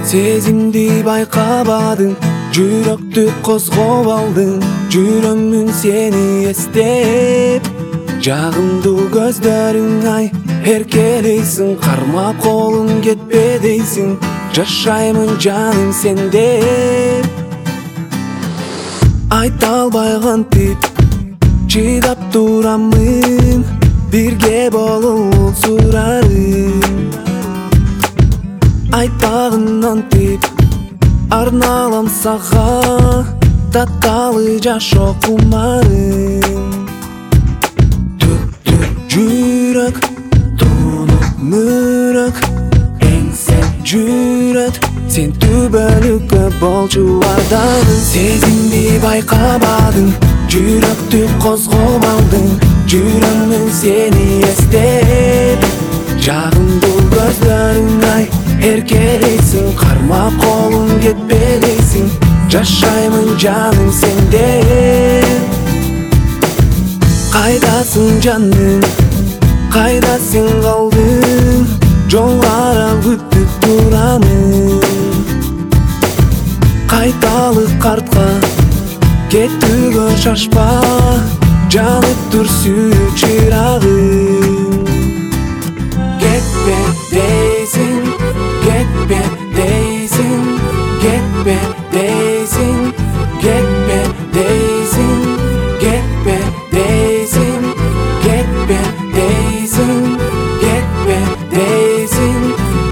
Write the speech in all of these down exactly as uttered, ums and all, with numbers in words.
Сезимди байкабадың, жүрөктү козгоп алдың. Жүрөмүн сени эстеп, жагымдуу көздөрүң ай эркелейсиң, кармап колуң кетпе дейсиң. Жашаймын жаным сенде, айта албай кантип чыдап турамын, бирге болуп сурарым. Айтпагын антип арналам сага, татталы жашоо кумарым. Түк-түк жүрөк, тунук мөрөк, эңсеп жүрөт. Сен түбөлүккө болчу ардагың. Сезимди байкабадың, жүрөктү козгоп алдың. Жүрөмүн сени эстеп, жагымдуу көздөрүң ай эркелейсиң, кармап колуң кетпе дейсиң. Жашаймын жаным сенде. Кайдасың жаным, кайда сен калдың? Жолдора күтүп турамын. Кайталык картка кетүүгө шашпа, жанып тур сүйүү чырагым. Кетпе дейсиң, кетпе дейсиң, кетпе дейсиң, кетпе дейсиң, кетпе дейсиң, кетпе дейсиң, кетпе дейсиң.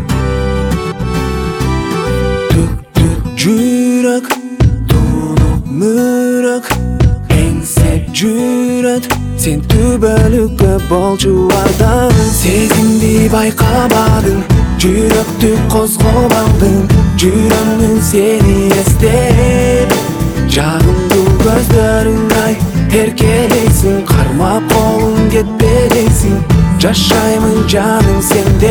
Түк-түк жүрөк, тунук мөрөк, эңсеп жүрөт. Сен түбөлүккө болчу ардагың. Сезимди байкабадың, жүрөктү козгоп алдың. Жүрөмүн сени эстеп, жагымдуу көздөрүң ай эркелейсиң, кармап колуң кетпе дейсиң. Жашаймын жаным сенде.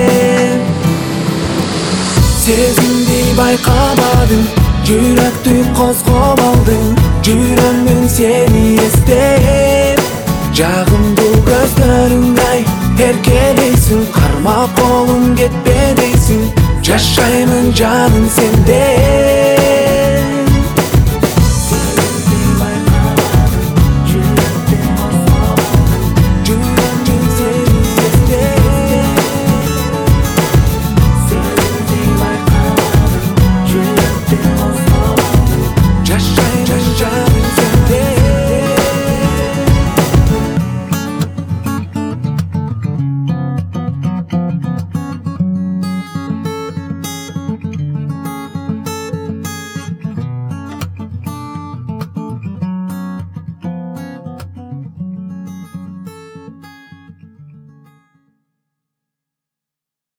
Сезимди байкабадың, жүрөктү козгоп алдың. Жүрөмүн сени эстеп, жагымдуу көздөрүң ай эркелейсиң, кармап колуң кетпе дейсиң. Жашаймын жаным сенде.